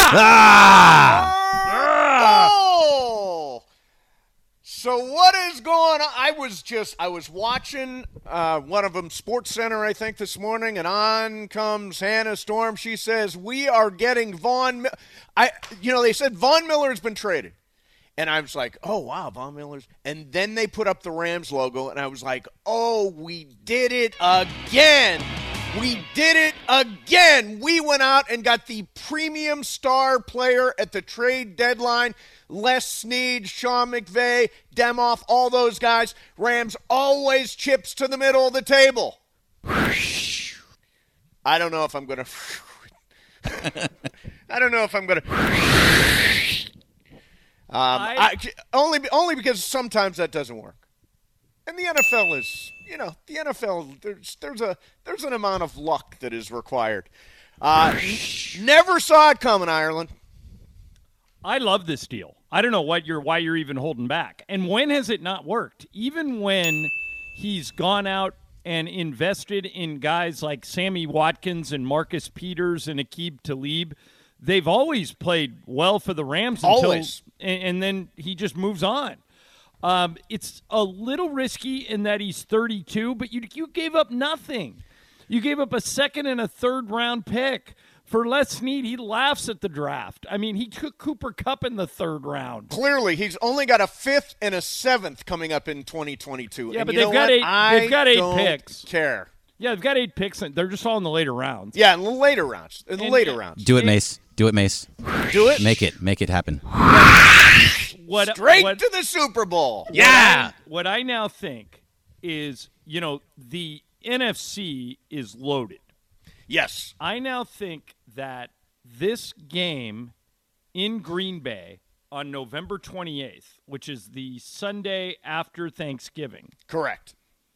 Ah! Oh! So what is going on? I was watching one of them, Sports Center, I think, this morning, and on comes Hannah Storm. She says, we are getting Von Miller. They said Von Miller has been traded. And I was like, oh, wow, Von Miller's. And then they put up the Rams logo, and I was like, oh, we did it again. We did it again. We went out and got the premium star player at the trade deadline. Les Snead, Sean McVay, Demoff, all those guys. Rams always chips to the middle of the table. I don't know if I'm going to. Only because sometimes that doesn't work. And the NFL is, the NFL, there's an amount of luck that is required. Never saw it coming, Ireland. I love this deal. I don't know why you're even holding back. And when has it not worked? Even when he's gone out and invested in guys like Sammy Watkins and Marcus Peters and Aqib Talib, they've always played well for the Rams and then he just moves on. It's a little risky in that he's 32, but you gave up nothing. You gave up a second and a third round pick. For Les Snead, he laughs at the draft. I mean, he took Cooper Kupp in the third round. Clearly, he's only got a fifth and a seventh coming up in 2022. Yeah, and but they've got eight picks. Care. Yeah, they've got 8 picks. They're just all in the later rounds. Yeah, in the later rounds. Do it, Mace. Do it, Mace. Do it. Make it happen. Straight to the Super Bowl. Yeah. What I now think is, the NFC is loaded. Yes. I now think that this game in Green Bay on November 28th, which is the Sunday after Thanksgiving. Correct.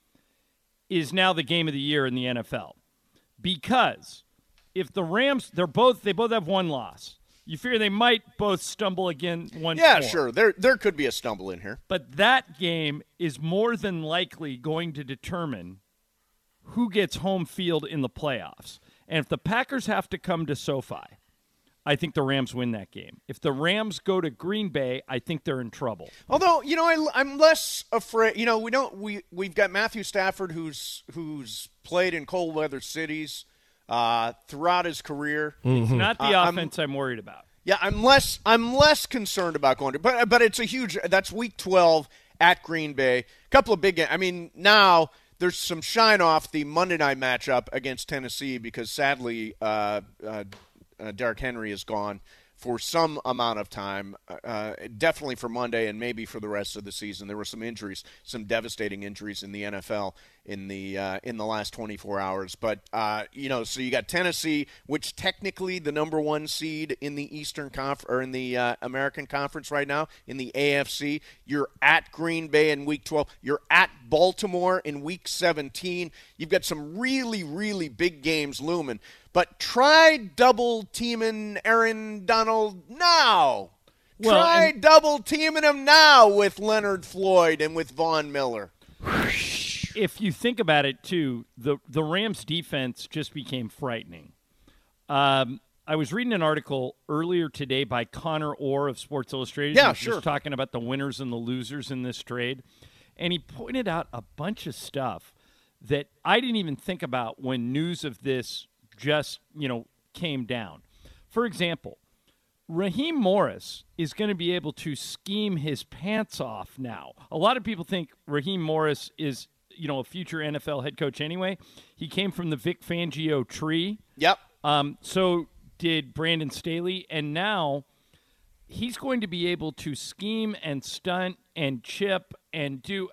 Is now the game of the year in the NFL. Because if the Rams, they both have one loss. You figure they might both stumble again once more. Yeah, sure. There could be a stumble in here. But that game is more than likely going to determine who gets home field in the playoffs. And if the Packers have to come to SoFi, I think the Rams win that game. If the Rams go to Green Bay, I think they're in trouble. Although, I'm less afraid. We've got Matthew Stafford who's played in cold weather cities throughout his career. It's not the offense I'm worried about. Yeah, I'm less concerned about going to, but it's a huge. That's Week 12 at Green Bay. A couple of big games. I mean, now there's some shine off the Monday night matchup against Tennessee because sadly Derrick Henry is gone for some amount of time, definitely for Monday and maybe for the rest of the season. There were some injuries, some devastating injuries in the NFL in the last 24 hours. But so you got Tennessee, which technically the number one seed in the Eastern or in the American Conference right now in the AFC. You're at Green Bay in Week 12. You're at Baltimore in Week 17. You've got some really, really big games looming. But try double-teaming Aaron Donald now. Try double-teaming him now with Leonard Floyd and with Von Miller. If you think about it, too, the Rams' defense just became frightening. I was reading an article earlier today by Connor Orr of Sports Illustrated. Yeah, sure. Just talking about the winners and the losers in this trade. And he pointed out a bunch of stuff that I didn't even think about when news of this just, came down. For example, Raheem Morris is going to be able to scheme his pants off now. A lot of people think Raheem Morris is, a future NFL head coach anyway. He came from the Vic Fangio tree. Yep. So did Brandon Staley, and now he's going to be able to scheme and stunt and chip and do.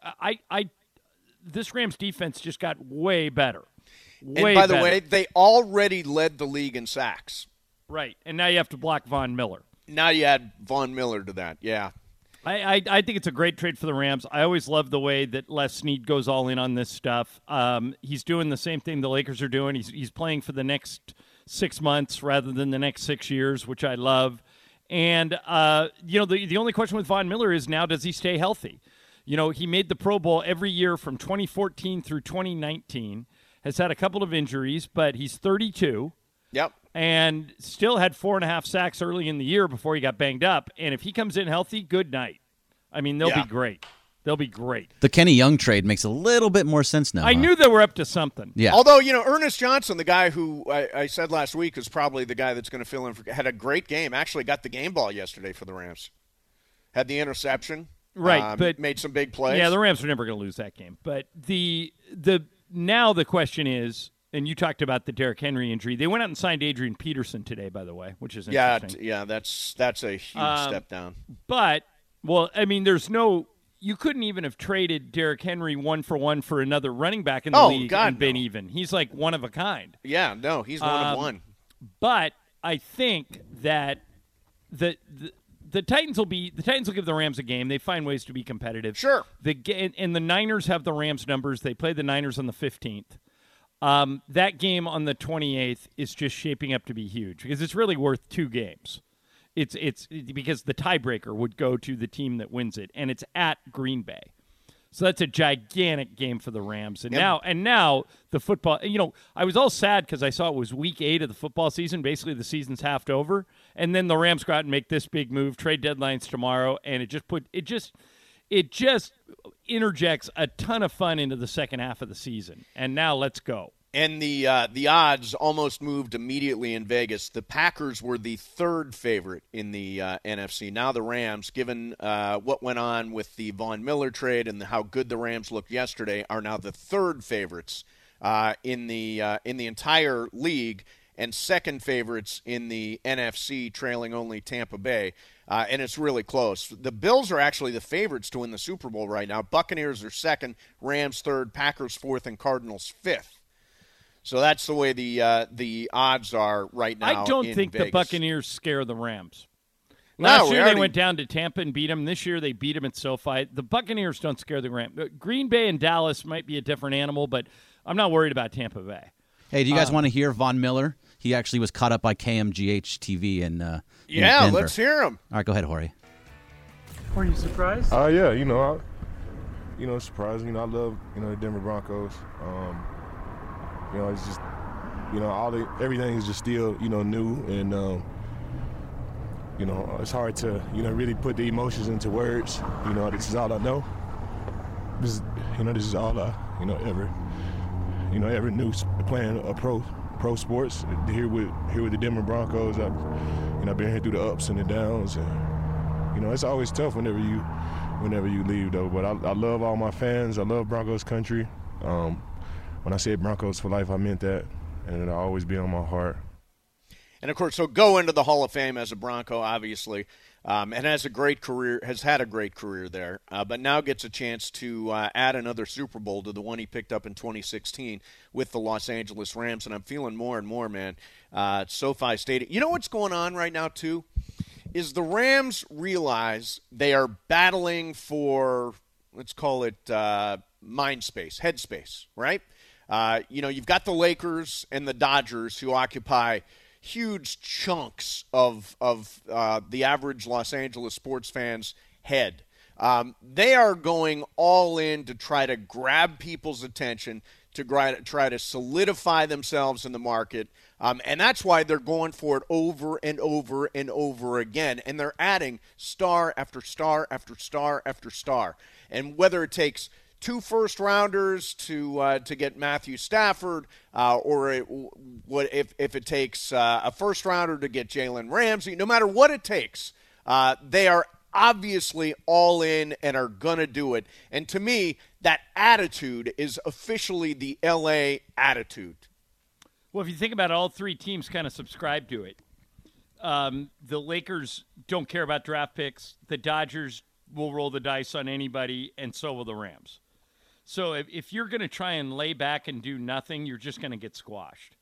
This Rams defense just got way better. And by the way, they already led the league in sacks. Right, and now you have to block Von Miller. Now you add Von Miller to that, yeah. I think it's a great trade for the Rams. I always love the way that Les Snead goes all in on this stuff. He's doing the same thing the Lakers are doing. He's playing for the next 6 months rather than the next 6 years, which I love. And, the only question with Von Miller is now, does he stay healthy? He made the Pro Bowl every year from 2014 through 2019. Has had a couple of injuries, but he's 32. Yep. and still had 4.5 sacks early in the year before he got banged up. And if he comes in healthy, good night. I mean, they'll be great. They'll be great. The Kenny Young trade makes a little bit more sense now. I knew they were up to something. Yeah. Although, Ernest Johnson, the guy who I said last week is probably the guy that's going to fill in, had a great game. Actually got the game ball yesterday for the Rams. Had the interception. Right, but made some big plays. Yeah, the Rams are never going to lose that game. But now the question is, and you talked about the Derrick Henry injury. They went out and signed Adrian Peterson today, by the way, which is interesting. Yeah, that's a huge step down. But, you couldn't even have traded Derrick Henry 1-for-1 for another running back in the league and been even. He's like one of a kind. Yeah, no, he's one of one. But I think that the Titans will give the Rams a game. They find ways to be competitive. Sure. And the Niners have the Rams numbers. They play the Niners on the 15th. That game on the 28th is just shaping up to be huge because it's really worth 2 games. It's because the tiebreaker would go to the team that wins it, and it's at Green Bay. So that's a gigantic game for the Rams. And now the football, I was all sad because I saw it was week 8 of the football season. Basically, the season's half over. And then the Rams go out and make this big move, trade deadlines tomorrow, and it just interjects a ton of fun into the second half of the season. And now let's go. And the odds almost moved immediately in Vegas. The Packers were the 3rd favorite in the NFC. Now the Rams, given what went on with the Von Miller trade and how good the Rams looked yesterday, are now the 3rd favorites in the entire league and 2nd favorites in the NFC, trailing only Tampa Bay. And it's really close. The Bills are actually the favorites to win the Super Bowl right now. Buccaneers are 2nd, Rams 3rd, Packers 4th, and Cardinals 5th. So that's the way the odds are right now. I don't think Vegas. the Buccaneers scare the Rams. Last year they went down to Tampa and beat them. This year they beat them at SoFi. The Buccaneers don't scare the Rams. Green Bay and Dallas might be a different animal, but I'm not worried about Tampa Bay. Hey, do you guys want to hear Von Miller? He actually was caught up by KMGH TV in Denver. Let's hear him. All right, go ahead, Jorge. Were you surprised? Yeah, surprised. I love the Denver Broncos. It's just, everything is just still, new, and it's hard to, really put the emotions into words. This is all I know. This is all I, ever knew playing a pro sports. Here with the Denver Broncos, I've been here through the ups and the downs, and it's always tough whenever you leave though. But I love all my fans. I love Broncos country. When I said Broncos for life, I meant that, and it'll always be on my heart. And, of course, so go into the Hall of Fame as a Bronco, obviously, and has had a great career there, but now gets a chance to add another Super Bowl to the one he picked up in 2016 with the Los Angeles Rams, and I'm feeling more and more, man, SoFi Stadium. You know what's going on right now, too, is the Rams realize they are battling for, let's call it mind space, head space, right? You've got the Lakers and the Dodgers who occupy huge chunks of the average Los Angeles sports fan's head. They are going all in to try to grab people's attention, to try to solidify themselves in the market. And that's why they're going for it over and over and over again. And they're adding star after star after star after star. And whether it takes 2 first-rounders to get Matthew Stafford, or if it takes a first-rounder to get Jalen Ramsey, no matter what it takes, they are obviously all in and are going to do it. And to me, that attitude is officially the L.A. attitude. Well, if you think about it, all 3 teams kind of subscribe to it. The Lakers don't care about draft picks. The Dodgers will roll the dice on anybody, and so will the Rams. So if you're going to try and lay back and do nothing, you're just going to get squashed.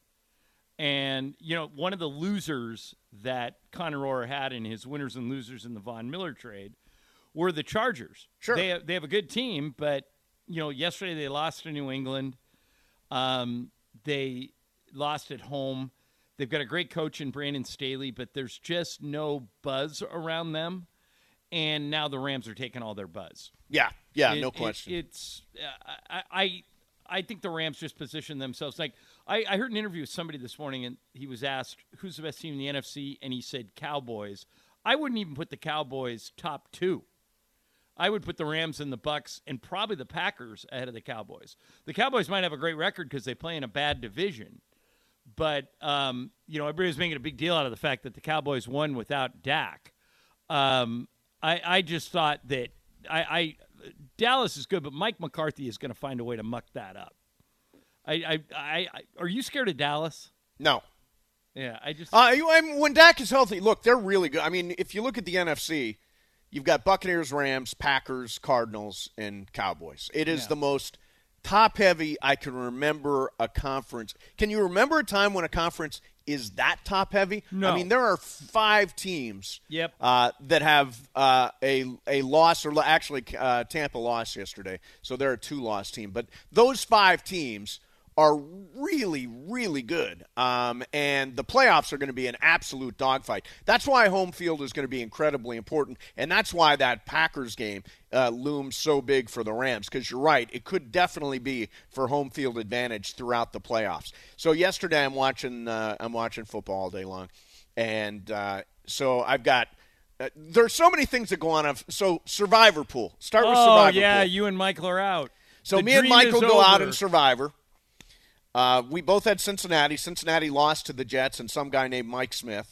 And, one of the losers that Conor Orr had in his winners and losers in the Von Miller trade were the Chargers. Sure. They have a good team, but, yesterday they lost to New England. They lost at home. They've got a great coach in Brandon Staley, but there's just no buzz around them. And now the Rams are taking all their buzz. Yeah, no question. I think the Rams just position themselves. Like I heard an interview with somebody this morning, and he was asked who's the best team in the NFC, and he said Cowboys. I wouldn't even put the Cowboys top 2. I would put the Rams and the Bucks and probably the Packers ahead of the Cowboys. The Cowboys might have a great record because they play in a bad division, but everybody was making a big deal out of the fact that the Cowboys won without Dak. I just thought that Dallas is good, but Mike McCarthy is going to find a way to muck that up. Are you scared of Dallas? No. Yeah, I just. When Dak is healthy, look, they're really good. I mean, if you look at the NFC, you've got Buccaneers, Rams, Packers, Cardinals, and Cowboys. It is the most top-heavy I can remember a conference. Can you remember a time when a conference is that top-heavy? No. I mean, there are 5 teams Yep. that have a loss, or actually Tampa lost yesterday, so they're a 2-loss team. But those 5 teams are really, really good. And the playoffs are going to be an absolute dogfight. That's why home field is going to be incredibly important, and that's why that Packers game looms so big for the Rams, because you're right, it could definitely be for home field advantage throughout the playoffs. So yesterday I'm watching football all day long, and so I've got there's so many things that go on. So Survivor Pool. Start with Survivor Pool. Oh, yeah, you and Michael are out. So The me and dream Michael is go out over. in Survivor. We both had Cincinnati. Cincinnati lost to the Jets and some guy named Mike Smith.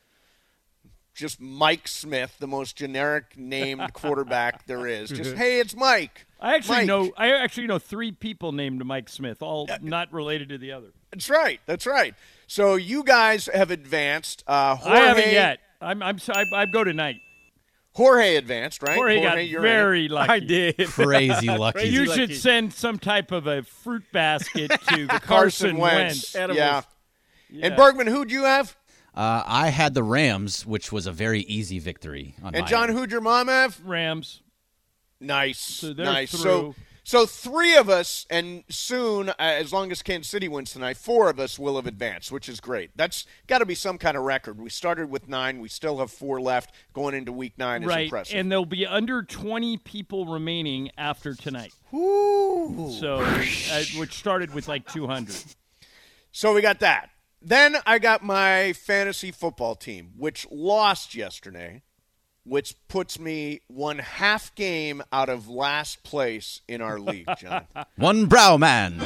Just Mike Smith, the most generic named quarterback there is. Just, hey, it's Mike. I actually Mike. know 3 people named Mike Smith, all not related to the other. That's right. So you guys have advanced. Jorge, I haven't yet. I go tonight. Jorge advanced, right? Jorge got you're very lucky. I did. Crazy lucky. You should send some type of a fruit basket to Carson Wentz. Wentz. Yeah. And Bergman, who'd you have? I had the Rams, which was a very easy victory. And John, who'd your mom have? Rams. Nice. So they're nice. through. So 3 of us, and soon, as long as Kansas City wins tonight, 4 of us will have advanced, which is great. That's got to be some kind of record. We started with 9. We still have 4 left. Going into week 9 is impressive. And there'll be under 20 people remaining after tonight. Ooh. So, which started with like 200. So we got that. Then I got my fantasy football team, which lost yesterday, which puts me 1 half game out of last place in our league, John. One brow man.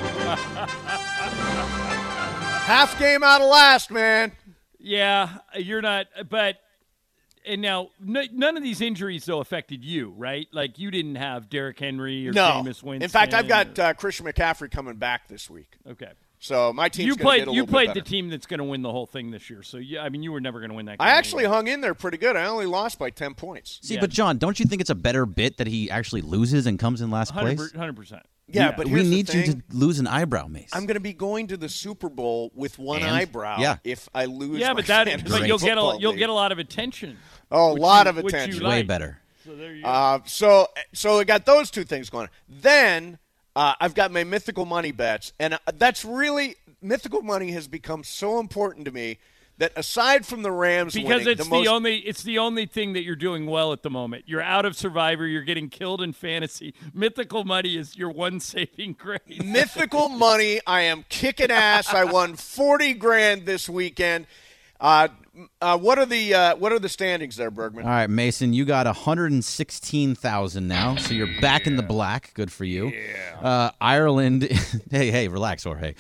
Half game out of last, man. Yeah, you're not. But and now none of these injuries though affected you, right? Like you didn't have Derrick Henry or Jameis Winston. In fact, I've got Christian McCaffrey coming back this week. Okay. So my team's going to get a little You bit played better. the team that's going to win the whole thing this year. So yeah, I mean, you were never going to win that game. I actually anyway. hung in there pretty good. I only lost by 10 points. See, but John, don't you think it's a better bit that he actually loses and comes in last place? 100%. Yeah, but we here's need the thing. you to lose an eyebrow, Mace. I'm going to be going to the Super Bowl with one And? eyebrow Yeah. if I lose. Yeah, my but fantasy you'll get football you'll league. get a lot of attention. Oh, a which lot you- of which you attention. like. Way better. So there you go. So I got those 2 things going on. Then I've got my mythical money bets, and that's really mythical money has become so important to me that aside from the Rams Because winning, it's the only thing that you're doing well at the moment. You're out of Survivor. You're getting killed in fantasy. Mythical money is your one saving grace. mythical money, I am kicking ass. I won $40,000 this weekend. What are the standings there, Bergman? All right, Mason, you got 116,000 now, so you're back in the black. Good for you. Yeah. Ireland, hey, relax, Jorge.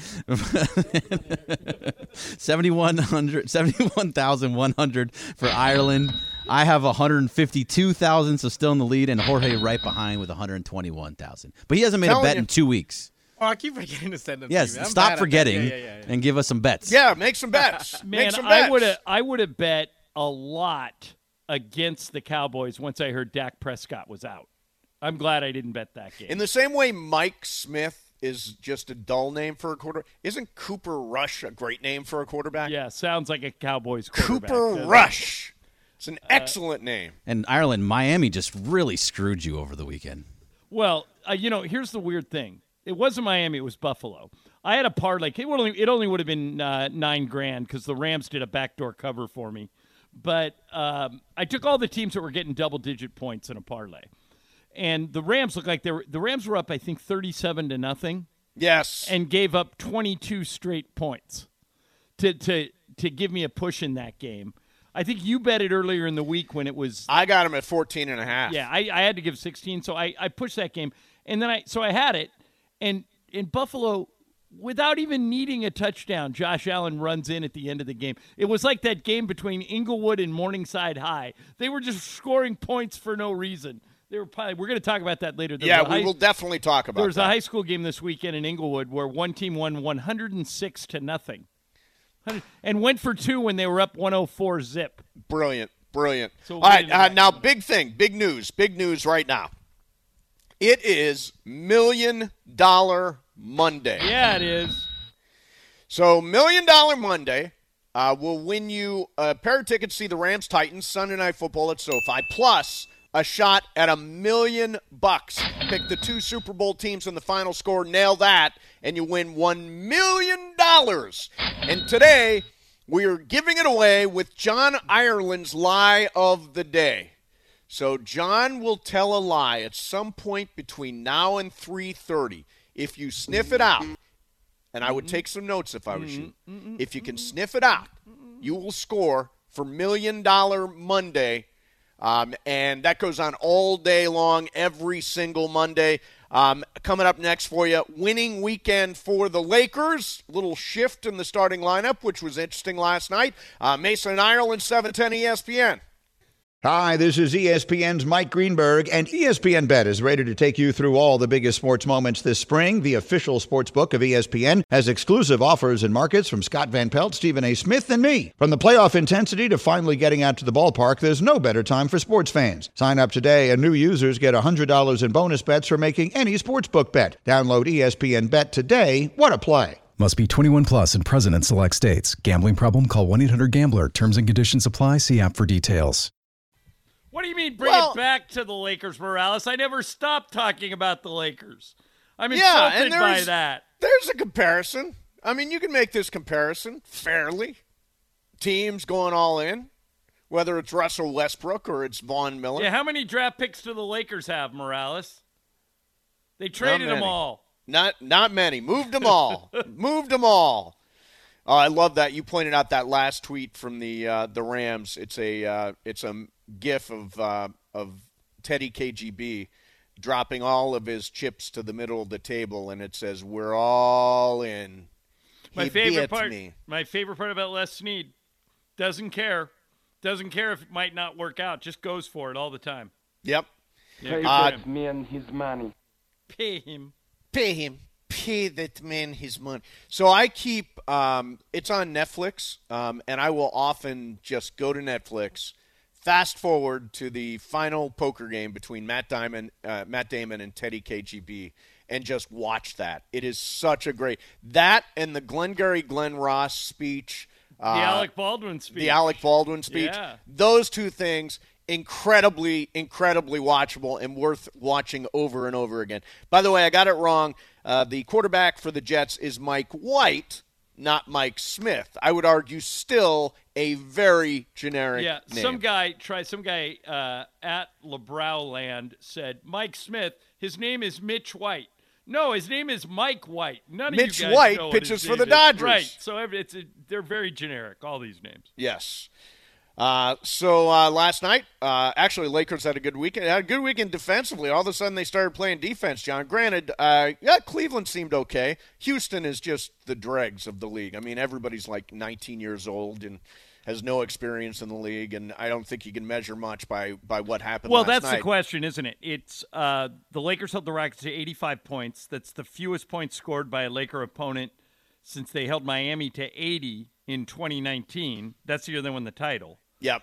71,100 for Ireland. I have 152,000, so still in the lead, and Jorge right behind with 121,000. But he hasn't made a Telling bet you. in 2 weeks. Oh, I keep forgetting to send them Yes, to you. I'm stop bad at that. forgetting Yeah. and give us some bets. Yeah, make some bets. Man, make some bets. I would have bet a lot against the Cowboys once I heard Dak Prescott was out. I'm glad I didn't bet that game. In the same way Mike Smith is just a dull name for a quarterback, isn't Cooper Rush a great name for a quarterback? Yeah, sounds like a Cowboys quarterback. Cooper doesn't it? Rush. It's an excellent name. And Ireland, Miami just really screwed you over the weekend. Well, here's the weird thing. It wasn't Miami. It was Buffalo. I had a parlay. It only would have been $9,000 because the Rams did a backdoor cover for me. But I took all the teams that were getting double-digit points in a parlay. And the Rams looked like the Rams were up, I think, 37-0. Yes. and gave up 22 straight points to give me a push in that game. I think you bet it earlier in the week when it was. I got him at 14.5. Yeah, I had to give 16, so I pushed that game, and then I had it, and in Buffalo, without even needing a touchdown, Josh Allen runs in at the end of the game. It was like that game between Inglewood and Morningside High. They were just scoring points for no reason. We're going to talk about that later. We will definitely talk about that. There was a high school game this weekend in Inglewood where one team won 106-0 and went for 2 when they were up 104 zip. Brilliant. So all right, now big thing, big news right now. It is $1 Million Monday. Yeah, it is. So $1 Million Monday will win you a pair of tickets to see the Rams-Titans Sunday Night Football at SoFi, plus a shot at $1 million. Pick the 2 Super Bowl teams in the final score, nail that, and you win $1 million. And today, we are giving it away with John Ireland's lie of the day. So John will tell a lie at some point between now and 3:30. If you sniff it out, and I would take some notes if I was you, if you can sniff it out, you will score for $1 Million Monday. And that goes on all day long, every single Monday. Coming up next for you, winning weekend for the Lakers. Little shift in the starting lineup, which was interesting last night. Mason and Ireland, 710 ESPN. Hi, this is ESPN's Mike Greenberg, and ESPN Bet is ready to take you through all the biggest sports moments this spring. The official sports book of ESPN has exclusive offers and markets from Scott Van Pelt, Stephen A. Smith, and me. From the playoff intensity to finally getting out to the ballpark, there's no better time for sports fans. Sign up today, and new users get $100 in bonus bets for making any sportsbook bet. Download ESPN Bet today. What a play. Must be 21 plus and present in select states. Gambling problem? Call 1-800-GAMBLER. Terms and conditions apply. See app for details. What do you mean bring it back to the Lakers, Morales? I never stopped talking about the Lakers. I'm insulted by that. There's a comparison. I mean, you can make this comparison fairly. Teams going all in, whether it's Russell Westbrook or it's Von Miller. Yeah, how many draft picks do the Lakers have, Morales? They traded them all. Not many. Moved them all. Moved them all. Oh, I love that. You pointed out that last tweet from the Rams. It's a GIF of Teddy KGB dropping all of his chips to the middle of the table, and it says, "We're all in." My favorite part about Les Snead, doesn't care if it might not work out, just goes for it all the time. Yep. Pay that man his money. Pay him. Pay that man his money. So I keep it's on Netflix, and I will often just go to Netflix, fast forward to the final poker game between Matt Damon and Teddy KGB, and just watch that. It is such a great that and the Glenn Ross speech, the Alec Baldwin speech. Yeah. Those two things. Incredibly watchable and worth watching over and over again. By the way, I got it wrong. The quarterback for the Jets is Mike White, not Mike Smith. I would argue still a very generic name. Some guy at LeBrow Land said, Mike Smith, his name is Mitch White. No, his name is Mike White. None of you guys White know pitches for what the his name is. Dodgers. Right, so they're very generic, all these names. Yes. So last night, actually, Lakers had a good weekend. Had a good weekend defensively. All of a sudden, they started playing defense, John. Granted, Cleveland seemed okay. Houston is just the dregs of the league. I mean, everybody's like 19 years old and has no experience in the league, and I don't think you can measure much by what happened last night. Well, that's the question, isn't it? It's the Lakers held the Rockets to 85 points. That's the fewest points scored by a Laker opponent since they held Miami to 80 in 2019. That's the year they won the title. Yep.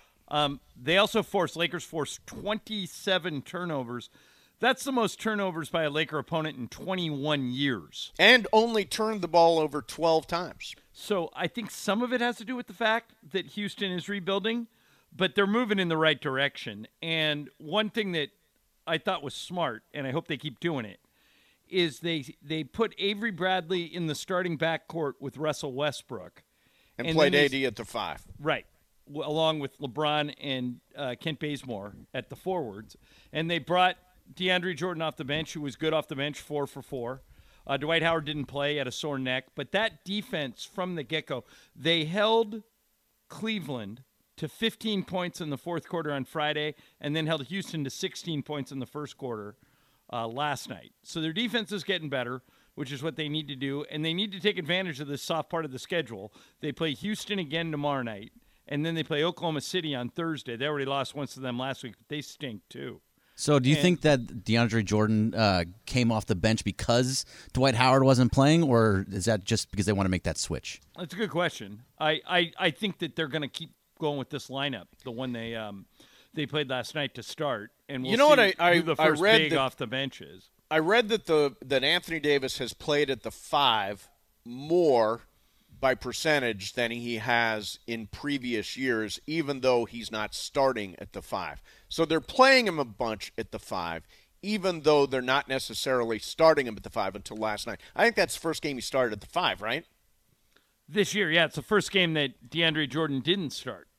Lakers forced 27 turnovers. That's the most turnovers by a Laker opponent in 21 years. And only turned the ball over 12 times. So I think some of it has to do with the fact that Houston is rebuilding, but they're moving in the right direction. And one thing that I thought was smart, and I hope they keep doing it, is they put Avery Bradley in the starting backcourt with Russell Westbrook. And played AD at the 5. Right. Along with LeBron and Kent Bazemore at the forwards. And they brought DeAndre Jordan off the bench, who was good off the bench, 4 for 4. Dwight Howard didn't play, had a sore neck. But that defense from the get-go, they held Cleveland to 15 points in the fourth quarter on Friday and then held Houston to 16 points in the first quarter last night. So their defense is getting better, which is what they need to do, and they need to take advantage of this soft part of the schedule. They play Houston again tomorrow night, and then they play Oklahoma City on Thursday. They already lost once to them last week, but they stink too. So do you think that DeAndre Jordan came off the bench because Dwight Howard wasn't playing, or is that just because they want to make that switch? That's a good question. I think that they're going to keep going with this lineup, the one they played last night to start, and we'll see who the first big off the bench is. I read that Anthony Davis has played at the 5 more by percentage than he has in previous years, even though he's not starting at the 5. So they're playing him a bunch at the 5, even though they're not necessarily starting him at the 5 until last night. I think that's the first game he started at the 5, right? This year, yeah. It's the first game that DeAndre Jordan didn't start.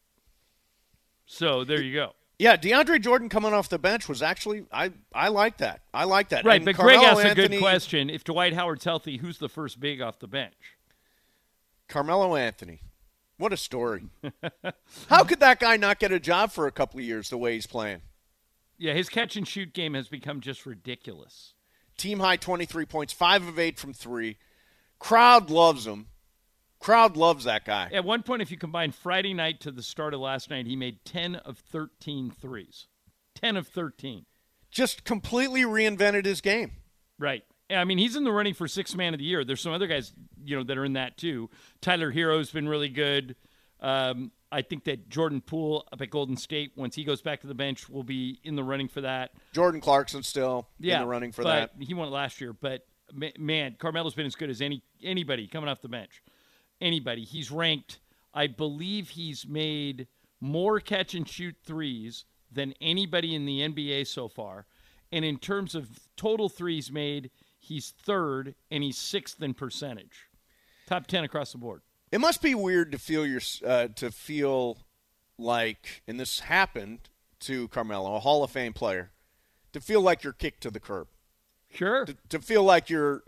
So there you go. Yeah, DeAndre Jordan coming off the bench was actually I like that. I like that. Right, and but Carmelo Greg asked Anthony, a good question. If Dwight Howard's healthy, who's the first big off the bench? Carmelo Anthony. What a story. How could that guy not get a job for a couple of years the way he's playing? Yeah, his catch-and-shoot game has become just ridiculous. Team high 23 points, 5 of 8 from 3. Crowd loves him. Crowd loves that guy. At one point, if you combine Friday night to the start of last night, he made 10 of 13 threes. 10 of 13. Just completely reinvented his game. Right. I mean, he's in the running for Sixth Man of the Year. There's some other guys, that are in that too. Tyler Hero's been really good. I think that Jordan Poole up at Golden State, once he goes back to the bench, will be in the running for that. Jordan Clarkson still in the running for that. He won it last year. But, man, Carmelo's been as good as anybody coming off the bench. Anybody. He's ranked, I believe he's made more catch-and-shoot threes than anybody in the NBA so far. And in terms of total threes made, he's third, and he's sixth in percentage. Top 10 across the board. It must be weird to feel like, and this happened to Carmelo, a Hall of Fame player, to feel like you're kicked to the curb. Sure. To feel like you're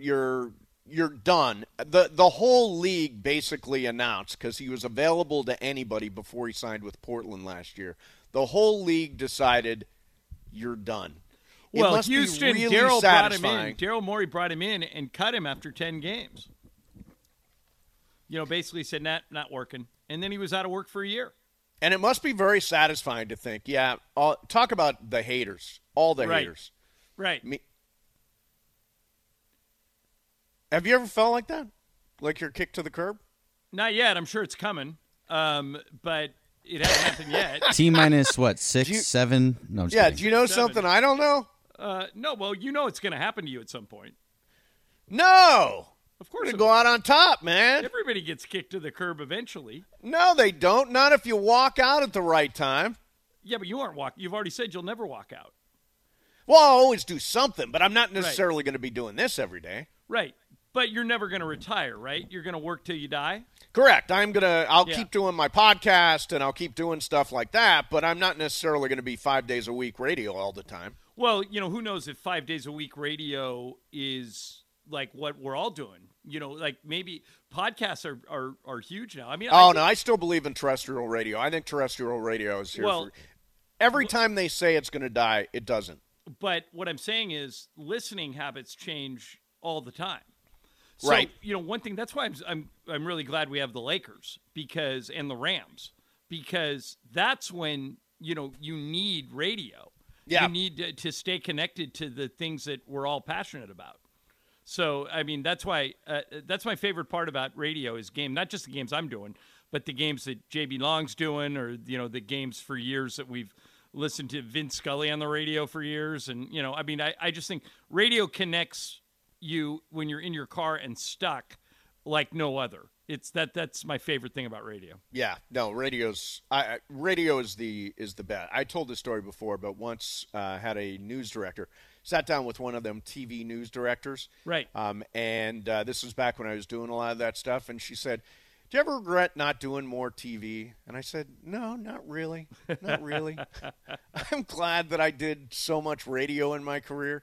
done. The whole league basically announced, because he was available to anybody before he signed with Portland last year, the whole league decided you're done. Well, Houston, really Daryl brought him satisfying. in. Daryl Morey brought him in and cut him after 10 games. Basically said, not working. And then he was out of work for a year. And it must be very satisfying to think, talk about the haters, all the haters. Right. Have you ever felt like that? Like you're kicked to the curb? Not yet. I'm sure it's coming. But it hasn't happened yet. T-minus what, 6, 7? No, just kidding. Do you know 7. something I don't know? No, well, it's going to happen to you at some point. No. Of course. You're going to go out on top, man. Everybody gets kicked to the curb eventually. No, they don't. Not if you walk out at the right time. Yeah, but you aren't walking. You've already said you'll never walk out. Well, I'll always do something, but I'm not necessarily going to be doing this every day. Right. But you're never going to retire, right? You're going to work till you die? Correct. I'll keep doing my podcast and I'll keep doing stuff like that, but I'm not necessarily going to be 5 days a week radio all the time. Well, who knows if 5 days a week radio is like what we're all doing. Like maybe podcasts are huge now. I mean, I still believe in terrestrial radio. I think terrestrial radio is here for every time they say it's going to die, it doesn't. But what I'm saying is listening habits change all the time. So, right. One thing, that's why I'm really glad we have the Lakers and the Rams, because that's when, you need radio. Yeah. You need to stay connected to the things that we're all passionate about. So, I mean, that's why that's my favorite part about radio is not just the games I'm doing, but the games that JB Long's doing, or, the games for years that we've listened to Vince Scully on the radio for years. And, I just think radio connects you when you're in your car and stuck like no other. That's my favorite thing about radio. Yeah, no, radio is the best. I told this story before, but once had a news director, sat down with one of them TV news directors. Right. And this was back when I was doing a lot of that stuff, and she said, "Do you ever regret not doing more TV?" And I said, "No, not really. Not really. I'm glad that I did so much radio in my career.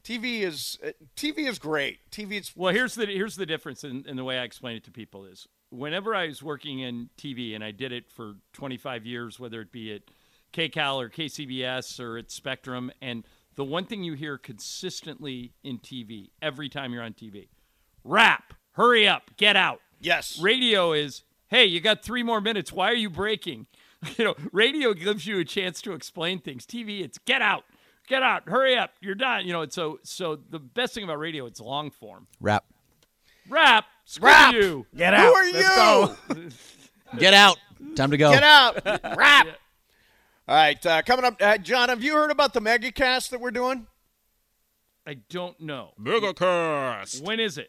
TV is great. Well, here's the difference in the way I explain it to people is whenever I was working in TV, and I did it for 25 years, whether it be at KCAL or KCBS or at Spectrum, and the one thing you hear consistently in TV, every time you're on TV, rap, hurry up, get out. Yes. Radio is, hey, you got 3 more minutes. Why are you breaking? Radio gives you a chance to explain things. TV, it's get out, hurry up, you're done. So the best thing about radio, it's long form. Rap. Screw you. Get out. Who are Let's you? go. Get out. Time to go. Get out. Rap. Yeah. All right, coming up, John, have you heard about the MegaCast that we're doing? I don't know. MegaCast. When is it?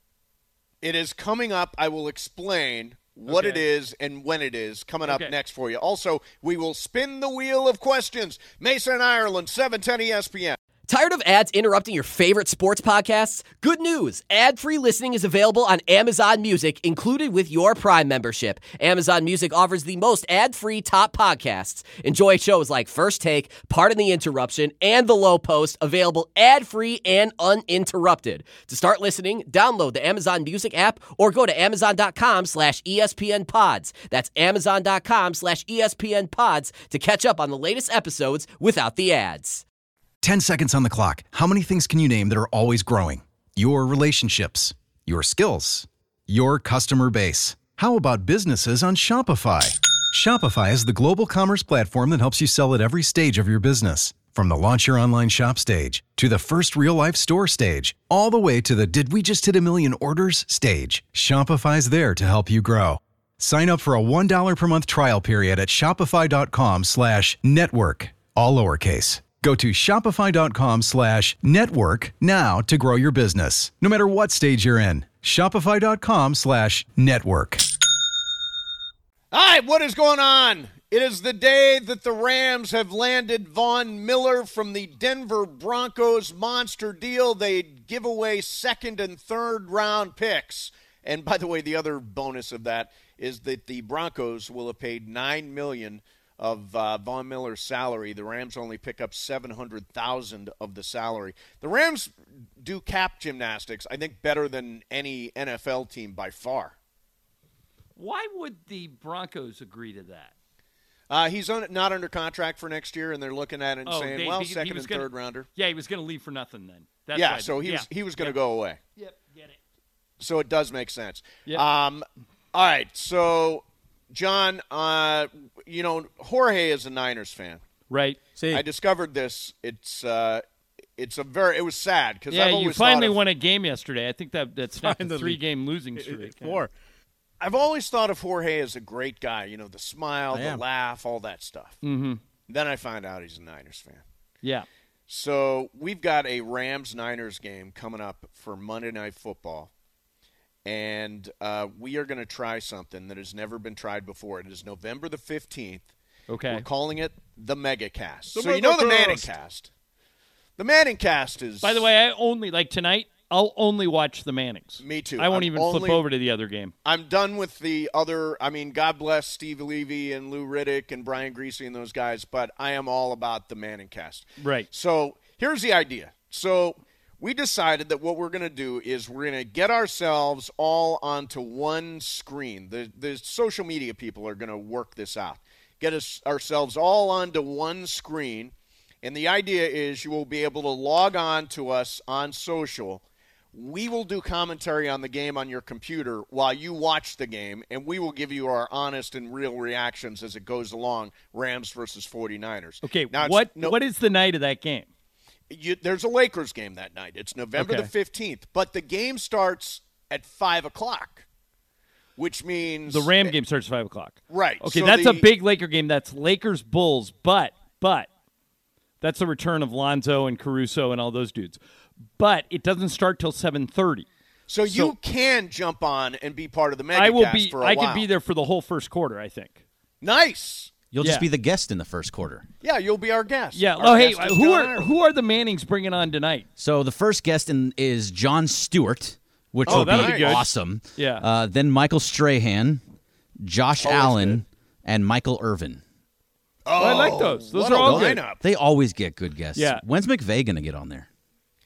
It is coming up. I will explain what it is and when it is coming up next for you. Also, we will spin the wheel of questions. Mason, Ireland, 710 ESPN. Tired of ads interrupting your favorite sports podcasts? Good news! Ad-free listening is available on Amazon Music, included with your Prime membership. Amazon Music offers the most ad-free top podcasts. Enjoy shows like First Take, Pardon the Interruption, and The Low Post, available ad-free and uninterrupted. To start listening, download the Amazon Music app or go to amazon.com/ESPN Pods. That's amazon.com/ESPN Pods to catch up on the latest episodes without the ads. 10 seconds on the clock. How many things can you name that are always growing? Your relationships, your skills, your customer base. How about businesses on Shopify? Shopify is the global commerce platform that helps you sell at every stage of your business. From the launch your online shop stage, to the first real-life store stage, all the way to the did we just hit a million orders stage. Shopify's there to help you grow. Sign up for a $1 per month trial period at shopify.com/network, all lowercase. Go to shopify.com/network now to grow your business, no matter what stage you're in. Shopify.com/network. All right, what is going on? It is the day that the Rams have landed Von Miller from the Denver Broncos monster deal. They give away second and third round picks. And by the way, the other bonus of that is that the Broncos will have paid $9 million of Von Miller's salary. The Rams only pick up $700,000 of the salary. The Rams do cap gymnastics, I think, better than any NFL team by far. Why would the Broncos agree to that? He's not under contract for next year, and they're looking at it and saying, second and third rounder. Yeah, he was going to leave for nothing then. That's he was going to go away. Yep, get it. So it does make sense. Yep. All right, so John, Jorge is a Niners fan, right? See, I discovered this. It was sad because you finally won a game yesterday. I think that's not the 3-game losing streak. 4. I've always thought of Jorge as a great guy. The smile, the laugh, all that stuff. Mm-hmm. Then I find out he's a Niners fan. Yeah. So we've got a Rams-Niners game coming up for Monday Night Football. And we are going to try something that has never been tried before. It is November the 15th. Okay. We're calling it the MegaCast. So you know the Manningcast. The Manningcast is... By the way, tonight, I'll only watch the Mannings. Me too. I won't even flip over to the other game. I'm done with the other... God bless Steve Levy and Lou Riddick and Brian Griese and those guys, but I am all about the Manningcast. Right. So here's the idea. So... we decided that what we're going to do is we're going to get ourselves all onto one screen. The social media people are going to work this out. Get ourselves all onto one screen, and the idea is you will be able to log on to us on social. We will do commentary on the game on your computer while you watch the game, and we will give you our honest and real reactions as it goes along, Rams versus 49ers. Okay, now what is the night of that game? There's a Lakers game that night. It's November the 15th, but the game starts at 5 o'clock, which means... the Ram game starts at 5 o'clock. Right. Okay, so that's a big Laker game. That's Lakers-Bulls, but that's the return of Lonzo and Caruso and all those dudes. But it doesn't start till 7:30. So you can jump on and be part of the MegaCast for a while. I could be there for the whole first quarter, I think. Nice. You'll just be the guest in the first quarter. Yeah, you'll be our guest. Yeah. Who are the Mannings bringing on tonight? So the first guest is Jon Stewart, which will be awesome. Yeah. Then Michael Strahan, Josh Allen, and Michael Irvin. I like those. Those are all good. Lineup. They always get good guests. Yeah. When's McVay going to get on there?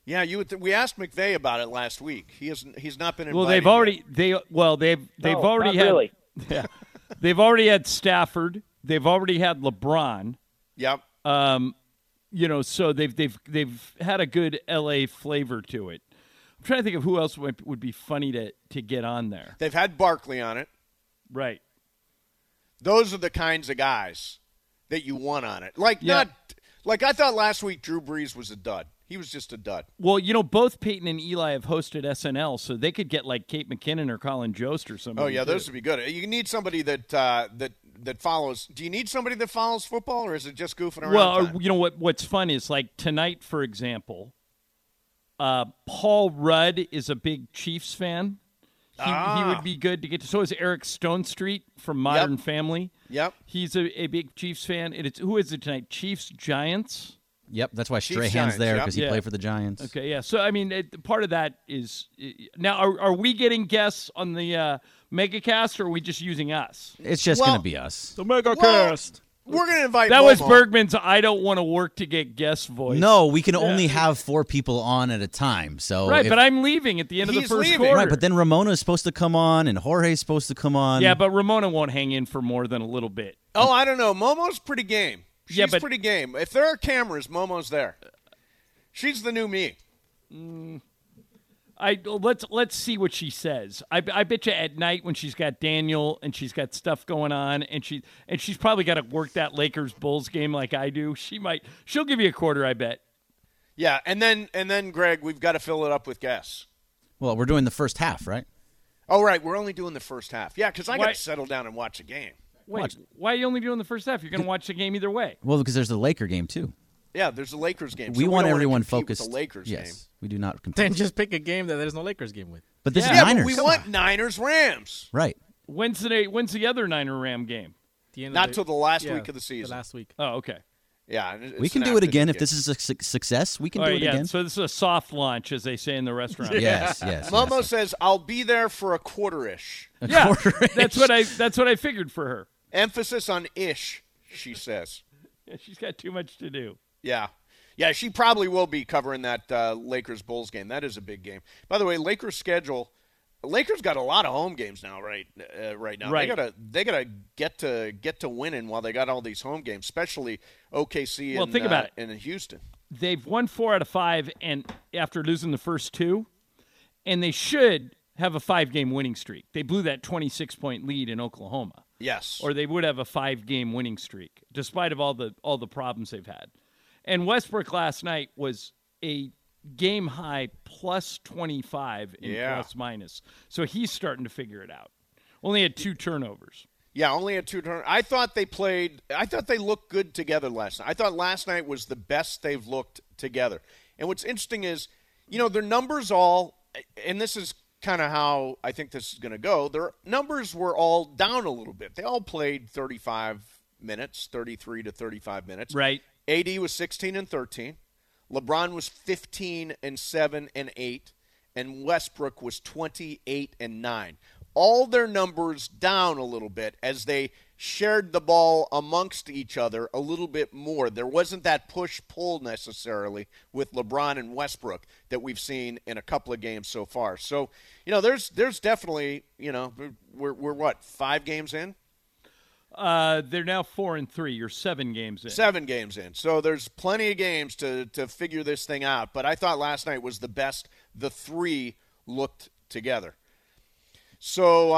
Yeah, we asked McVay about it last week. He's not been invited. Well, they've already had really. Yeah. They've already had Stafford. They've already had LeBron. Yep. So they've had a good LA flavor to it. I'm trying to think of who else would be funny to get on there. They've had Barkley on it. Right. Those are the kinds of guys that you want on it. Like I thought last week Drew Brees was a dud. He was just a dud. Well, both Peyton and Eli have hosted SNL, so they could get like Kate McKinnon or Colin Jost or somebody. Oh yeah, too. those would be good. You need somebody that follows. Do you need somebody that follows football, or is it just goofing around? Well, what's fun is like tonight, for example, Paul Rudd is a big Chiefs fan. He would be good to get to. So is Eric Stonestreet from Modern Family. Yep. He's a big Chiefs fan. And who is it tonight? Chiefs Giants. Yep, that's why Strahan's there because he played for the Giants. Okay, yeah. So, I mean, part of that is now, are we getting guests on the MegaCast, or are we just using us? It's just going to be us. The MegaCast. We're going to invite That Momo. was Bergman's I don't want to work to get guest voice. No, we can only have 4 people on at a time. So right, but I'm leaving at the end of the first leaving. quarter. Right, but then Ramona's supposed to come on, and Jorge's supposed to come on. Yeah, but Ramona won't hang in for more than a little bit. Oh, I don't know. Momo's pretty game. She's pretty game. If there are cameras, Momo's there. She's the new me. Let's see what she says. I bet you at night when she's got Daniel and she's got stuff going on and she's probably got to work that Lakers Bulls game like I do. She'll give you a quarter, I bet. Yeah, and then Greg, we've got to fill it up with guests. Well, we're doing the first half, right? Oh, right, we're only doing the first half. Yeah, because I got to settle down and watch a game. Wait, why are you only doing the first half? You're going to watch the game either way. Well, because there's the Laker game too. Yeah, there's a Lakers game. We want everyone focused. With the Lakers game. We do not compete. Then just pick a game that there's no Lakers game with. But this is but Niners. we want Niners-Rams. Right. When's the other Niner-Ram game? Not till the last week of the season. The last week. Oh, okay. Yeah, we can do it again if this is a success. We can do it again. So this is a soft launch, as they say in the restaurant. yes. Momo says, "I'll be there for a quarter-ish." That's what I figured for her. Emphasis on ish, she says. Yeah, she's got too much to do. Yeah, she probably will be covering that Lakers-Bulls game. That is a big game. By the way, Lakers schedule. Lakers got a lot of home games now, right now. Right. They gotta get to winning while they got all these home games, especially OKC think about it. and Houston. They've won 4 out of 5, and after losing the first 2, and they should have a 5-game winning streak. They blew that 26-point lead in Oklahoma. Yes, or they would have a 5-game winning streak, despite of all the problems they've had. And Westbrook last night was a game high plus 25 in plus minus. So he's starting to figure it out. Only had 2 turnovers. Yeah, only had 2 turnovers. I thought they looked good together last night. I thought last night was the best they've looked together. And what's interesting is, their numbers all, and this is kind of how I think this is going to go, their numbers were all down a little bit. They all played 35 minutes, 33 to 35 minutes. Right. AD was 16 and 13. LeBron was 15 and 7 and 8, and Westbrook was 28 and 9. All their numbers down a little bit as they shared the ball amongst each other a little bit more. There wasn't that push-pull necessarily with LeBron and Westbrook that we've seen in a couple of games so far. So, there's definitely, we're what, 5 games in? They're now 4 and 3. You're 7 games in. 7 games in. So there's plenty of games to figure this thing out. But I thought last night was the best the 3 looked together. So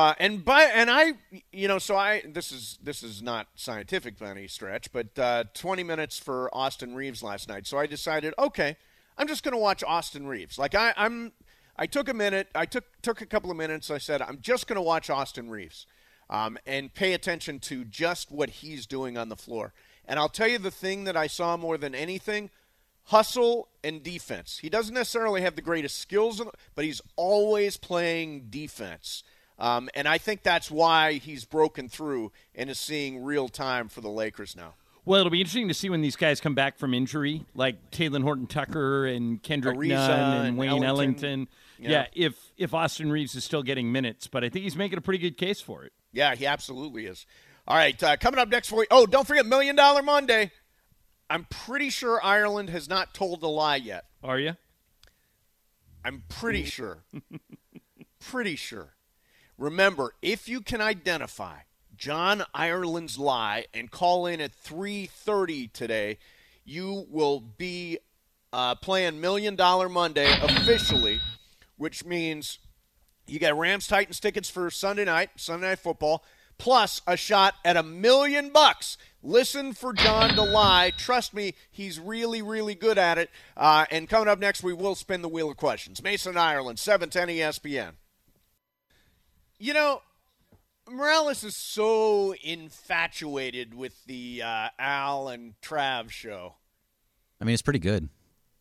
this is not scientific by any stretch, but 20 minutes for Austin Reeves last night. So I decided, okay, I'm just going to watch Austin Reeves. Like I took a minute. I took a couple of minutes. I said, I'm just going to watch Austin Reeves. And pay attention to just what he's doing on the floor. And I'll tell you the thing that I saw more than anything, hustle and defense. He doesn't necessarily have the greatest skills, but he's always playing defense. And I think that's why he's broken through and is seeing real time for the Lakers now. Well, it'll be interesting to see when these guys come back from injury, like Talen Horton-Tucker and Kendrick Nunn and Wayne Ellington. Yeah, if Austin Reeves is still getting minutes. But I think he's making a pretty good case for it. Yeah, he absolutely is. All right, coming up next for you. Oh, don't forget $1 Million Monday. I'm pretty sure Ireland has not told a lie yet. Are you? I'm pretty sure. Pretty sure. Remember, if you can identify John Ireland's lie and call in at 3:30 today, you will be playing $1 Million Monday officially, which means you got Rams-Titans tickets for Sunday Night Football, plus a shot at $1 million. Listen for John to lie. Trust me, he's really, really good at it. And coming up next, we will spin the wheel of questions. Mason Ireland, 710 ESPN. You know, Morales is so infatuated with the Al and Trav show. I mean, it's pretty good.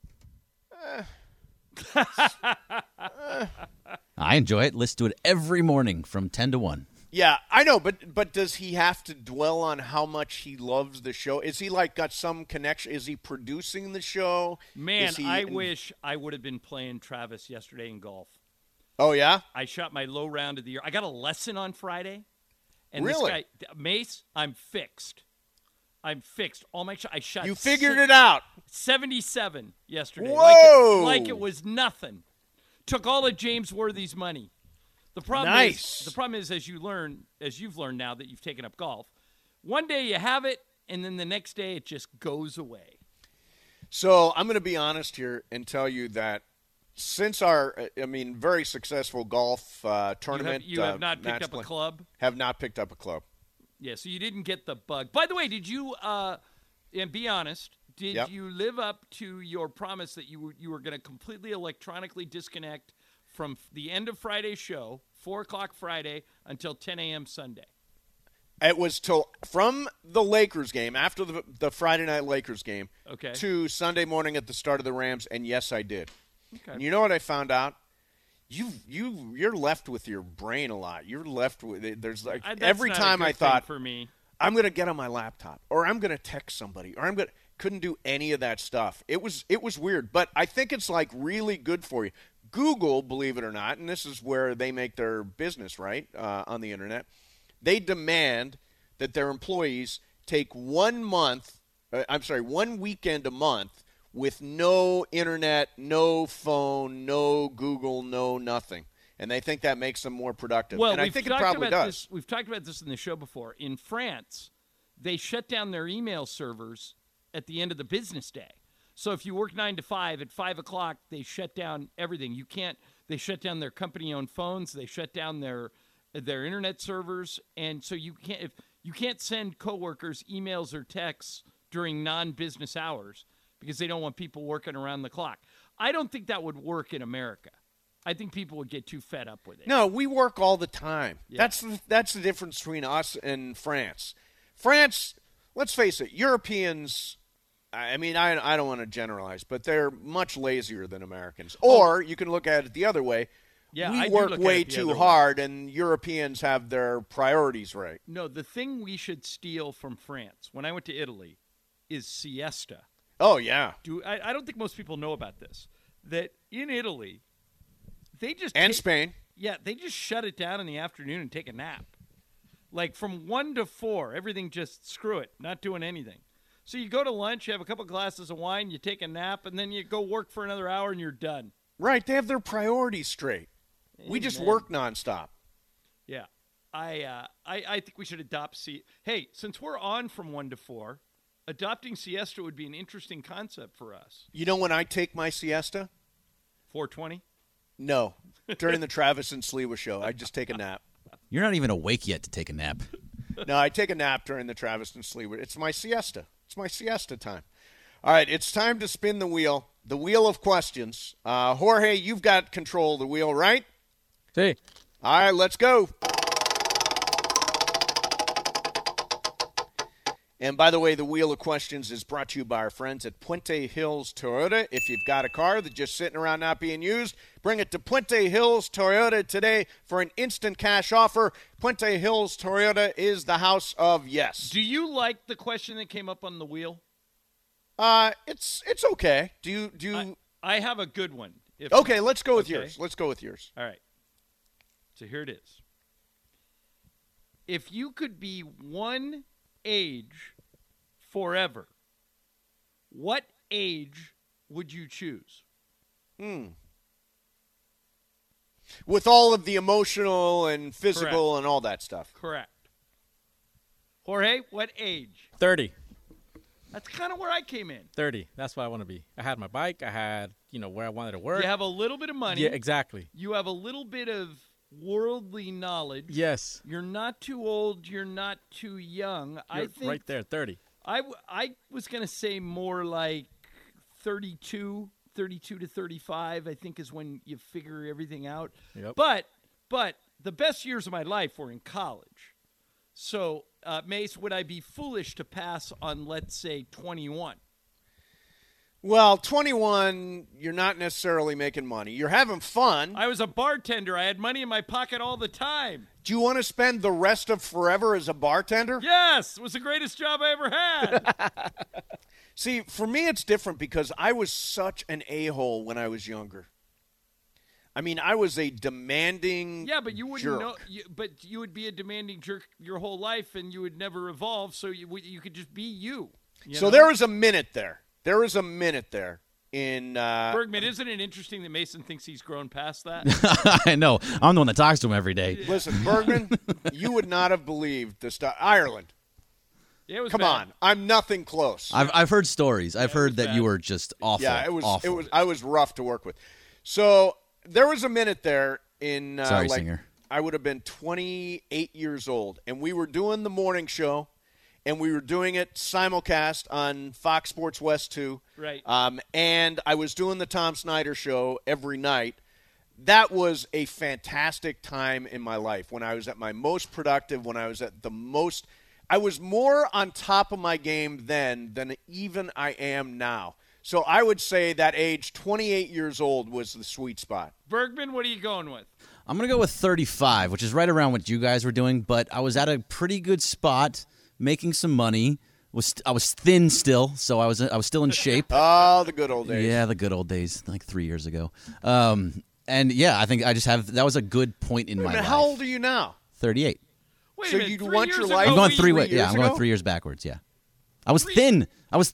I enjoy it. Listen to it every morning from 10 to 1. Yeah, I know, but does he have to dwell on how much he loves the show? Is he like got some connection? Is he producing the show? Man, I wish I would have been playing Travis yesterday in golf. Oh, yeah? I shot my low round of the year. I got a lesson on Friday. And really? This guy, Mace, I'm fixed. All my shots. I shot. You figured it out. 77 yesterday. Whoa! Like it was nothing. Took all of James Worthy's money. The problem is, as you've learned now that you've taken up golf, one day you have it, and then the next day it just goes away. So I'm going to be honest here and tell you that since our, very successful golf tournament. You have not picked up a club? Have not picked up a club. Yeah, so you didn't get the bug. By the way, did you, and be honest, did you live up to your promise that you were going to completely electronically disconnect from the end of Friday's show, 4 o'clock Friday, until 10 a.m. Sunday? It was from the Lakers game, after the Friday night Lakers game, to Sunday morning at the start of the Rams, and yes, I did. Okay. And you know what I found out? You're left with your brain a lot. You're left with there's like every time I thought for me, I'm going to get on my laptop or I'm going to text somebody or couldn't do any of that stuff. It was weird, but I think it's like really good for you. Google, believe it or not, and this is where they make their business, right, on the internet. They demand that their employees take 1 weekend a month with no internet, no phone, no Google, no nothing. And they think that makes them more productive. Well, and I think it probably does. We've talked about this in the show before. In France, they shut down their email servers at the end of the business day. So if you work 9 to 5, at 5 o'clock, they shut down everything. They shut down their company-owned phones. They shut down their internet servers. And so you can't send coworkers emails or texts during non-business hours, because they don't want people working around the clock. I don't think that would work in America. I think people would get too fed up with it. No, we work all the time. Yeah. That's the difference between us and France. France, let's face it, Europeans, I don't want to generalize, but they're much lazier than Americans. Or you can look at it the other way. Yeah, we work way too hard, and Europeans have their priorities right. No, the thing we should steal from France, when I went to Italy, is siesta. Oh, yeah. I don't think most people know about this, that in Italy, Spain. Yeah, they just shut it down in the afternoon and take a nap. Like from 1 to 4, everything just screw it, not doing anything. So you go to lunch, you have a couple glasses of wine, you take a nap, and then you go work for another hour and you're done. Right, they have their priorities straight. Amen. We just work nonstop. Yeah. I think we should adopt Hey, since we're on from 1 to 4, adopting siesta would be an interesting concept for us. You know when I take my siesta? 4:20? No. During the Travis and Sliwa show, I just take a nap. You're not even awake yet to take a nap. No, I take a nap during the Travis and Sliwa. It's my siesta. It's my siesta time. All right, it's time to spin the wheel of questions. Jorge, you've got control of the wheel, right? Hey. All right, let's go. And by the way, the Wheel of Questions is brought to you by our friends at Puente Hills Toyota. If you've got a car that's just sitting around not being used, bring it to Puente Hills Toyota today for an instant cash offer. Puente Hills Toyota is the house of yes. Do you like the question that came up on the wheel? It's okay. Do you? I have a good one. Okay, let's go with yours. Let's go with yours. All right. So here it is. If you could be one age forever, what age would you choose? With all of the emotional and physical and all that stuff. Correct. Jorge, what age? 30. That's kind of where I came in. 30. That's what I want to be. I had my bike. I had, where I wanted to work. You have a little bit of money. Yeah, exactly. You have a little bit of worldly knowledge. Yes. You're not too old. You're not too young. You're right there, 30. I was going to say more like 32 to 35, I think, is when you figure everything out. Yep. But the best years of my life were in college. So, Mace, would I be foolish to pass on, let's say, 21? Well, 21, you're not necessarily making money. You're having fun. I was a bartender. I had money in my pocket all the time. Do you want to spend the rest of forever as a bartender? Yes. It was the greatest job I ever had. See, for me, it's different because I was such an a-hole when I was younger. I mean, I was a demanding Yeah, but you wouldn't jerk. know. But you would be a demanding jerk your whole life, and you would never evolve. So you could just be you. So there was a minute there. There was a minute there in Bergman. Isn't it interesting that Mason thinks he's grown past that? I know. I'm the one that talks to him every day. Listen, Bergman, you would not have believed the stuff. Ireland. Yeah, it was Come bad. on, I'm nothing close. I've heard stories. I've heard that bad. you were just awful. Yeah, it was. Awful. It was. I was rough to work with. So there was a minute there in Sorry, singer. I would have been 28 years old, and we were doing the morning show, and we were doing it simulcast on Fox Sports West 2. Right. And I was doing the Tom Snyder show every night. That was a fantastic time in my life when I was at my most productive, when I was at the most – I was more on top of my game then than even I am now. So I would say that age, 28 years old, was the sweet spot. Bergman, what are you going with? I'm going to go with 35, which is right around what you guys were doing, but I was at a pretty good spot, making some money. I was thin still, so I was still in shape. Oh, the good old days. Yeah, the good old days, like 3 years ago. And yeah, I think I just have – that was a good point in my life. How old are you now? 38. Wait So a minute, you'd 3 want years your ago, life- I'm going we- 3 3 ways. Yeah, years I'm going ago? 3 years backwards, yeah. I was thin.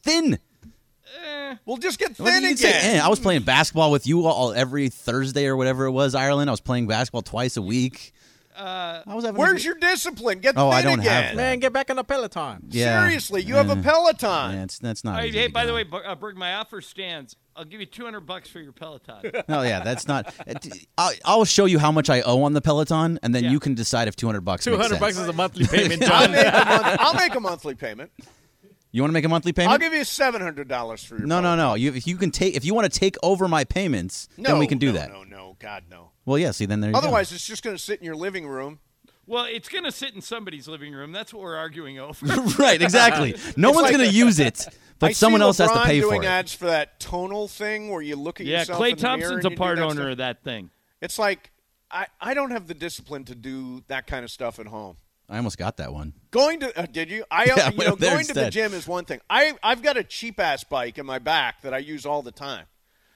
Well, just get What do thin you say? again. I was playing basketball with you all every Thursday or whatever it was, Ireland. I was playing basketball twice a week. I was having Where's your discipline? Get Oh, thin I don't have again. that. Man, get back on the Peloton. Yeah. Seriously, you have a Peloton. Yeah, that's not. easy Hey, to by get the on. way, Berg, my offer stands. I'll give you $200 for your Peloton. No, yeah, that's not. I'll show you how much I owe on the Peloton, and then Yeah. you can decide if $200 makes sense. $200 is a monthly payment, I'll John. make a monthly payment. You want to make a monthly payment? I'll give you $700 for your No. Peloton. If you want to take over my payments, then we can do that. No, God, no. Well, yeah. See, then there you Otherwise, it's just going to sit in your living room. Well, it's going to sit in somebody's living room. That's what we're arguing over. go. Right, exactly. No one's like- going to use it, but I someone see else has to LeBron pay for doing it. ads for that tonal thing where you look at Yeah, yourself Klay in the mirror Thompson's and a you do part that owner stuff. of that thing. It's like I don't have the discipline to do that kind of stuff at home. I almost got that one. Going to did you? Yeah, I went up there going to the instead. gym is one thing. I've got a cheap ass bike in my back that I use all the time.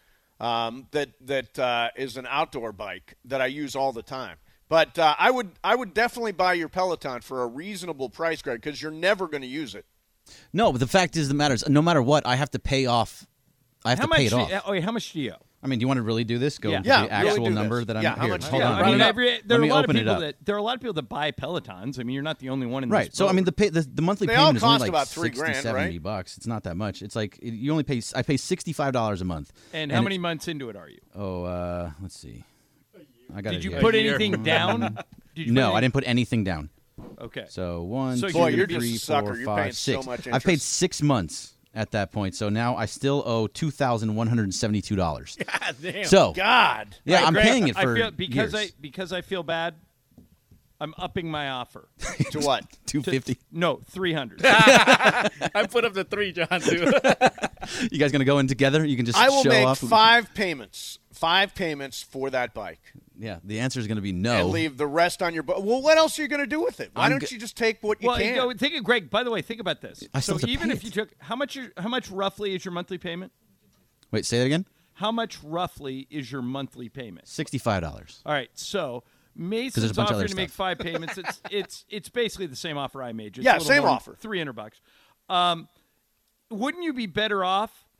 That is an outdoor bike that I use all the time. But I would definitely buy your Peloton for a reasonable price, Greg, because you're never going to use it. No, but the fact is, no matter what, I have to pay off. I have to pay it off. How much do you owe? I mean, do you want to really do this? Go Yeah. to Yeah, the really actual do number this. that I'm Yeah, how here. much- Hold yeah, on. I Let mean, me- there let are me a lot of open it people up. there are a lot of people that buy Pelotons. I mean, you're not the only one in Right. this So I mean, boat. the monthly They all payment is only cost like about $3 grand, 60, $70 bucks. It's not that much. It's like you only pay. I pay $65 a month. And how many months into it are you? Let's see. I got. Did you here. put anything down? Did you No, put I didn't put anything down. Okay. So 1, So 2, Boy, you're just a 3, sucker. 4, You're 5, paying so 6. much I've paid interest. 6 months at that point. So now I still owe $2,172. God damn. So God. yeah, I'm Greg, paying it for I feel, because years. because I feel bad. I'm upping my offer. To what? $250. No, $300. I put up the 3, John, too. You guys gonna go in together? You can just I will show make off. 5 payments. 5 payments for that bike. Yeah, the answer is gonna be no. And leave the rest on your bike. Well, what else are you going to do with it? Why I'm don't go- you just take what you Well, can? go, think of Greg. By the way, think about this. I still So have to even pay if it. you took how much roughly is your monthly payment? Wait, say that again. How much roughly is your monthly payment? $65. All right, so there's Mason's a bunch of offering other to make stuff. 5 payments. It's basically the same offer I made. Just Yeah, a little same more, offer. $300. Wouldn't you be better off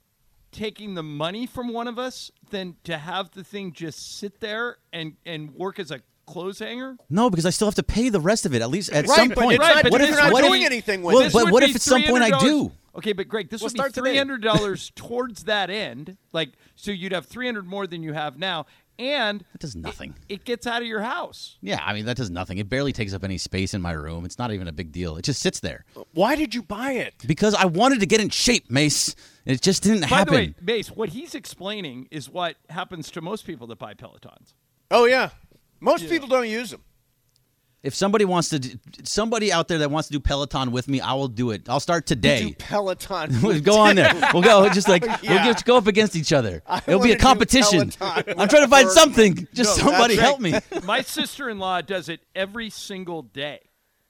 taking the money from one of us than to have the thing just sit there and work as a clothes hanger? No, because I still have to pay the rest of it at least at Right, some but point. it's not- but you're not what if- doing anything with Well, it. but what if at some point I do? Okay, but Greg, this We'll would be start today. $300 towards that end. Like, so you'd have $300 more than you have now, and That does nothing. It gets out of your house. Yeah, I mean, that does nothing. It barely takes up any space in my room. It's not even a big deal. It just sits there. Why did you buy it? Because I wanted to get in shape, Mace. It just didn't By happen. the way, Mace, what he's explaining is what happens to most people that buy Pelotons. Oh, yeah. Most people don't use them. If somebody out there that wants to do Peloton with me, I will do it. I'll start today. Do Peloton. We'll go on there. We'll go just like Yeah. we'll just go up against each other. It'll wanna be a do competition. Peloton I'm trying to find with something. Just No, somebody that's help me. My sister-in-law does it every single day.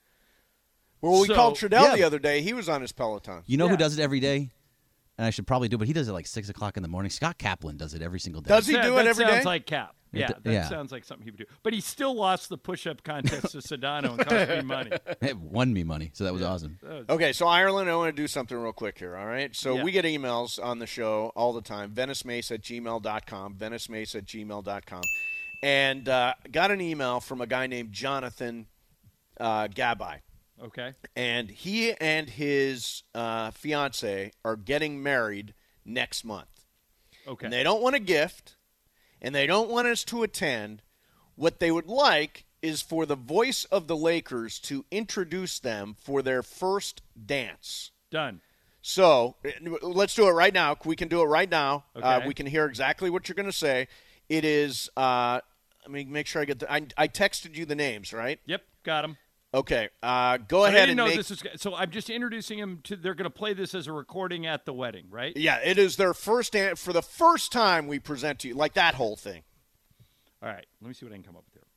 Well, we So- called Trudell Yeah. the other day. He was on his Peloton. You know Yeah. who does it every day? And I should probably do it, but he does it like 6 o'clock in the morning. Scott Kaplan does it every single day. Does he do it that every sounds day? like Cap. Yeah, that yeah. sounds like something he would do. But he still lost the push-up contest to Sedano and cost me money. It won me money, so that was awesome. Okay, so Ireland, I want to do something real quick here, all right? So Yeah. we get emails on the show all the time, VeniceMace@gmail.com, VeniceMace@gmail.com. And got an email from a guy named Jonathan Gabai. Okay. And he and his fiance are getting married next month. Okay. And they don't want a gift, and they don't want us to attend. What they would like is for the voice of the Lakers to introduce them for their first dance. Done. So let's do it right now. We can do it right now. Okay. We can hear exactly what you're going to say. It is, let me make sure I get I texted you the names, right? Yep, got him. Okay. Go I ahead didn't and know make. this was. So I'm just introducing him to. They're going to play this as a recording at the wedding, right? Yeah, it is their first dance. For the first time we present to you, like that whole thing. All right. Let me see what I can come up with here.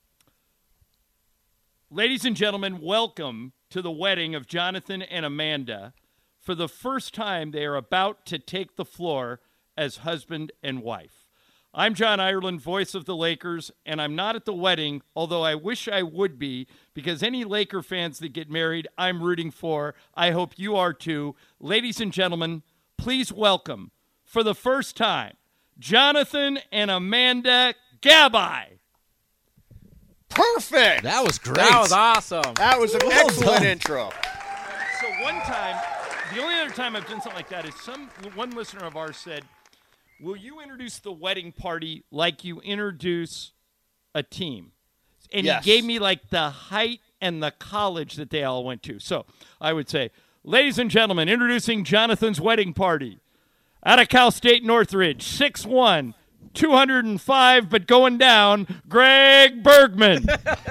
Ladies and gentlemen, welcome to the wedding of Jonathan and Amanda. For the first time, they are about to take the floor as husband and wife. I'm John Ireland, voice of the Lakers, and I'm not at the wedding, although I wish I would be, because any Laker fans that get married, I'm rooting for. I hope you are too. Ladies and gentlemen, please welcome, for the first time, Jonathan and Amanda Gabai. Perfect. That was great. That was awesome. That was an excellent intro. So one time, the only other time I've done something like that is one listener of ours said, will you introduce the wedding party like you introduce a team? And Yes. he gave me like the height and the college that they all went to. So I would say, ladies and gentlemen, introducing Jonathan's wedding party. Out of Cal State Northridge, 6'1", 205, but going down, Greg Bergman.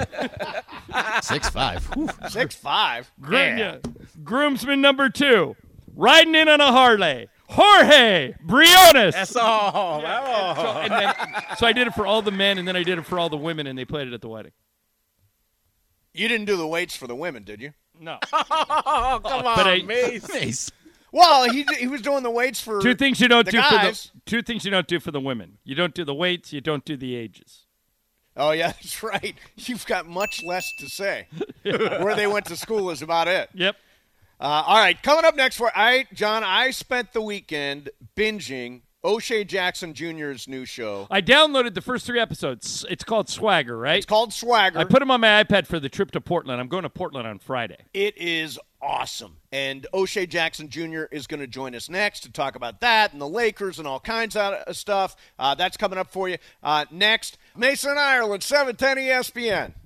6'5". 6'5". Yeah. Groomsman number 2, riding in on a Harley, Jorge Briones. That's all. So I did it for all the men, and then I did it for all the women, and they played it at the wedding. You didn't do the weights for the women, did you? No. Oh, come on, But I- Mace. Well, he was doing the weights for Two things you don't the do guys. for the two things you don't do for the women. You don't do the weights. You don't do the ages. Oh, yeah, that's right. You've got much less to say. Where they went to school is about it. Yep. All right, coming up next, John, I spent the weekend binging O'Shea Jackson Jr.'s new show. I downloaded the first 3 episodes. It's called Swagger, right? It's called Swagger. I put them on my iPad for the trip to Portland. I'm going to Portland on Friday. It is awesome. And O'Shea Jackson Jr. is going to join us next to talk about that and the Lakers and all kinds of stuff. That's coming up for you next. Mason, Ireland, 710 ESPN.